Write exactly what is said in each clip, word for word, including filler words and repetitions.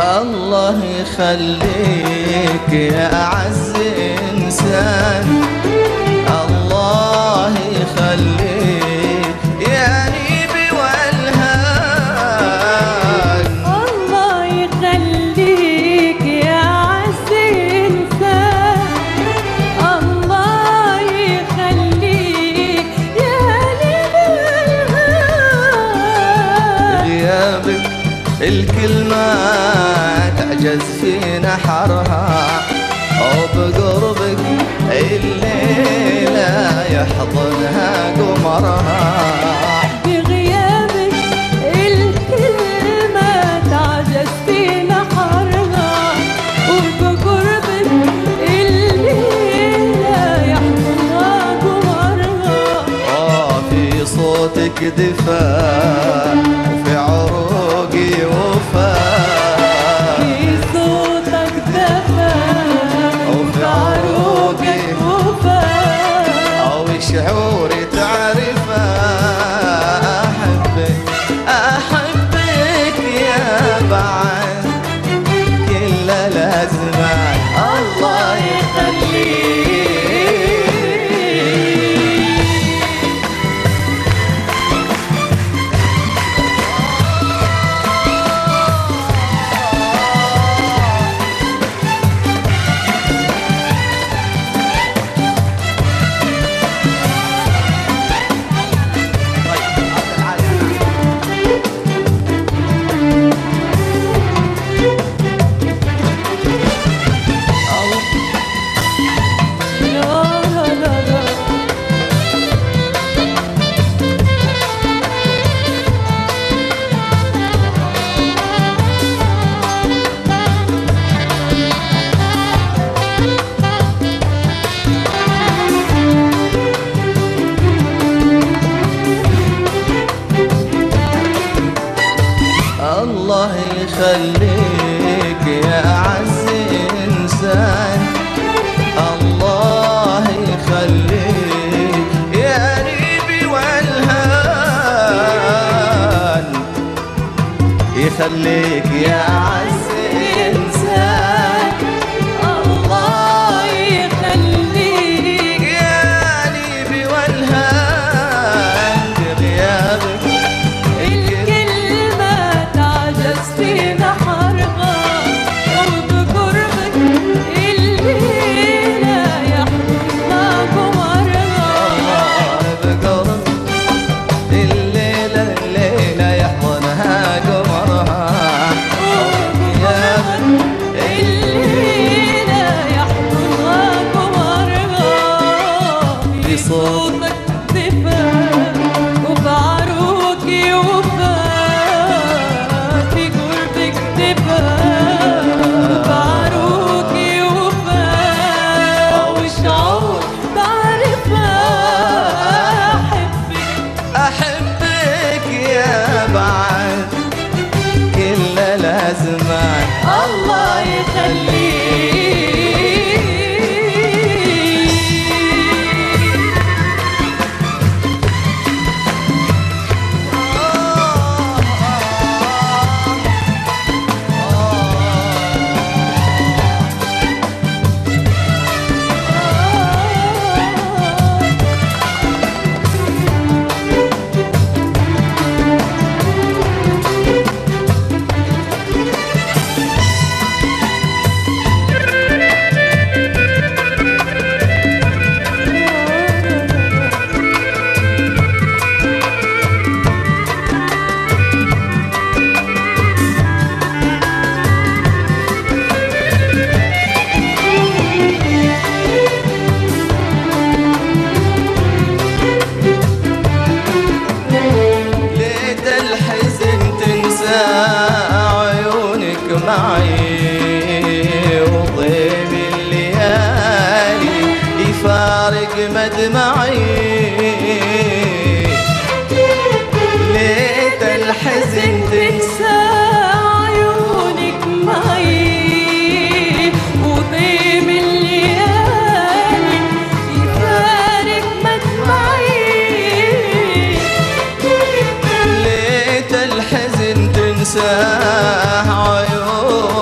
الله يخليك يا أعز إنسان، الله يخليك يا نيبي والهان. الله يخليك يا أعز إنسان، الله يخليك يا نيبي والهان. غيابك الكلمة تعجز في نحرها، وبقربك الليلة يحضنها قمرها. بغيابك الكلمة تعجز في نحرها، وبقربك الليلة يحضنها قمرها. آه في صوتك دفاع وفي عروقي وفاء، في صوتك دفاء وفي عروقك وفاء. أو شعوري تعرفه، أحبك أحبك يا بعد كل الأزمان. الله يخليك. الله يخليك يا أعز إنسان، الله يخليك يا نيبي والهان. يخليك يا أعز إنسان، الله يخليك يا نيبي والهان. بغيابك الكلمة تعجز في نحرها، وبقربك الليلة يحضنها قمرها. بقرب الليلة الليلة يحضنها قمرها. الليلة يحضنها قمرها. في صوتك دفاء وفي عروقي وفاء، في قربك دفاء وفي عروقي وفاء. وشعور تعرفها، أحبك أحبك يا بعد كل الأزمان. الله يخليك. معي وضيم الليالي يفارق مدمعي. ليت الحزن تنسى عيونك معي، وضيم الليالي يفارق مدمعي. ليت الحزن تنسى عيونك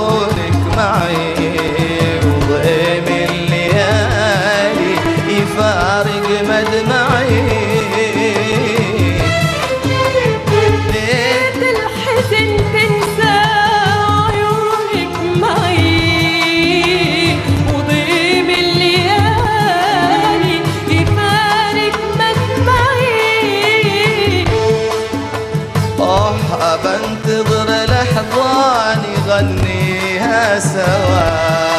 الأحضان غنيها سوا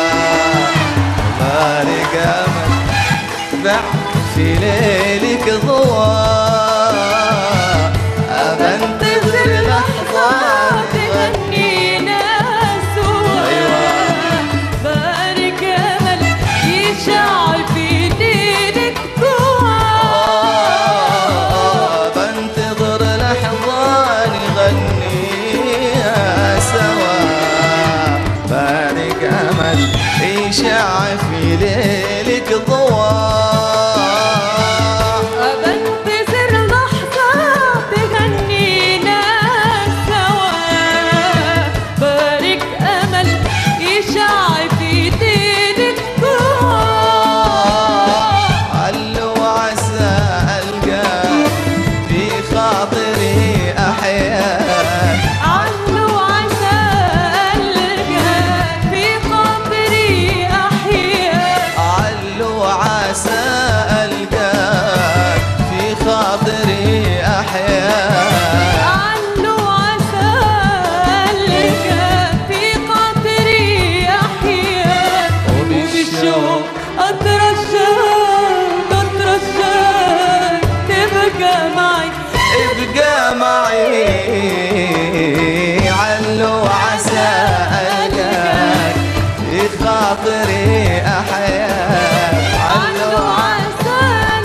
بارك أمل بعد في ليلك ضواء بنتظر لحظة تغنينا سوا بارك أمل يشعل في دينك قوة بنتظر لحظة نغنيها سوا بارك أمل يشع في ليلك ضواء بنتظر لحظة تغنينا سوا بارك أمل يشع في دينك قوة علو عسى ألقاك في خاطري أحياك علو عسى ألقاك في خاطري أحياك علو عسى ألقاك في خاطري أحياك علو عسى ألقاك في خاطري أحياك وبالشوق أترجاك أترجاك تبقى معي ابقى معي علو عسى ألقاك في خاطري أحياك علو عسى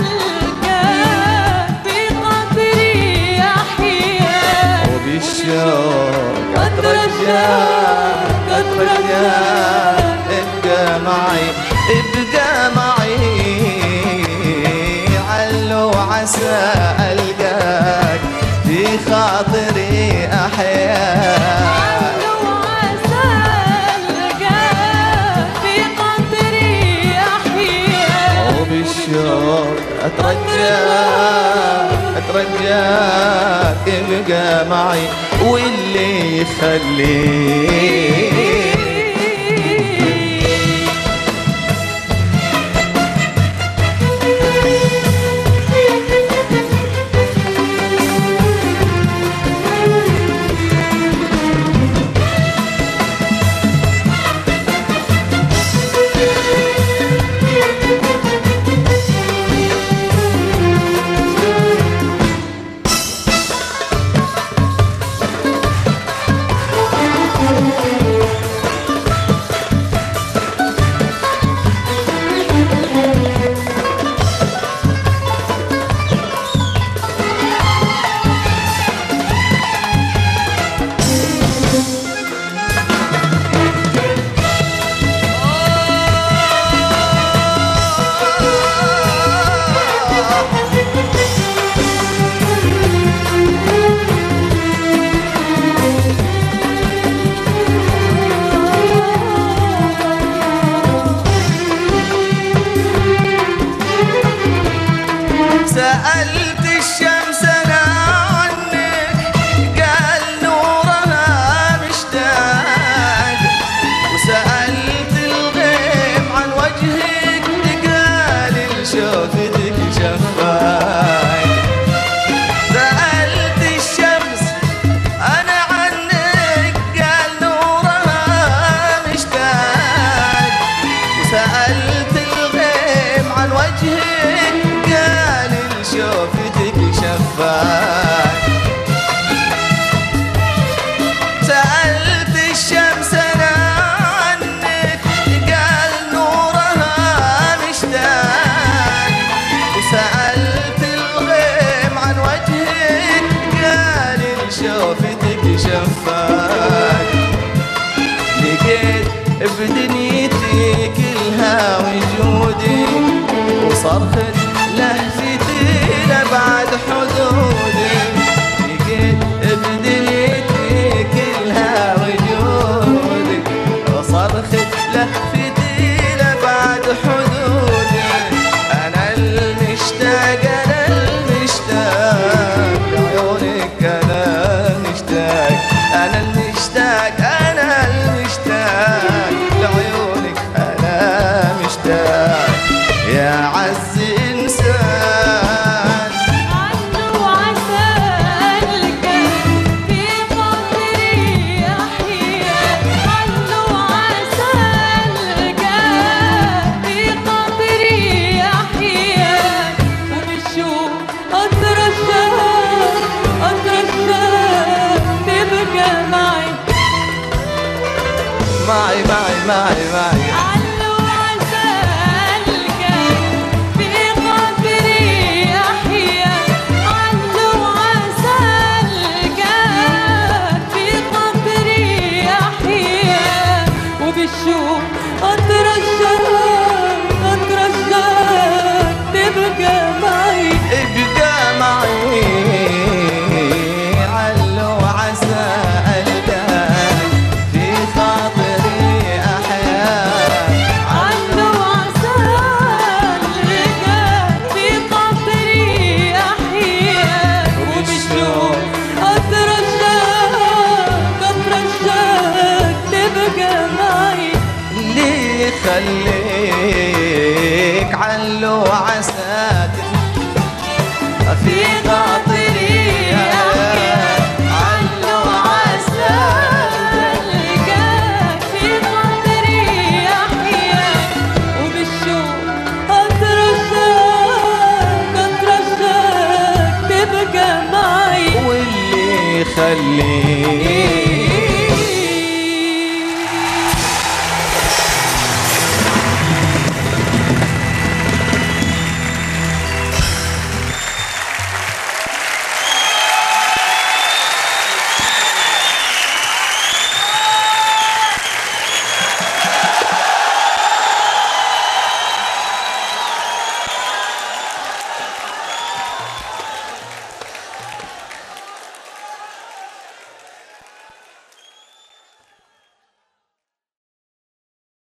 ألقاك في خاطري أحياك وبالشوق أترجاك أترجاك ابقى معي ابقى معي علو عسى ألقاك في خاطري أحياك علو عسى ألقاك في خاطري أحياك وبالشوق أترجاك أترجاك ابقى معي واللي يخليك سألت الشمس أنا عنك قال نورها مشتاق وسألت الغيم عن وجهك قال شوفتك شفاق سألت الشمس أنا عنك قال نورها مشتاق وسألت الغيم عن وجهك قال شوفتك شفاك سألت الشمس أنا عنك قال نورها مشتاق وسألت الغيم عن وجهك قال شوفتك شفاك لقيت بدنيتي كلها وجودي وصرخت لهفتي لبعد حدودي لقيت بدنيتي كلها وجودي وصرخت لهفتي لبعد حدودي أنا المشتاق أنا المشتاق لعيونك أنا المشتاق أنا المشتاق أنا المشتاق لعيونك أنا مشتاق يا عز إنسان علو عسى ألقاك في خاطري معي معي معي معي علو عسالك في قدري أحيا علو عسالك في قدري أحيا وبالشوق أترجاك أترجاك تبقى معي ابقى معي علو عسى ألقاك في خاطري أحيا علو عسالك في قدري أحيا وبالشوق أترجاك أترجاك تبقى معي ليه خليك علو عسى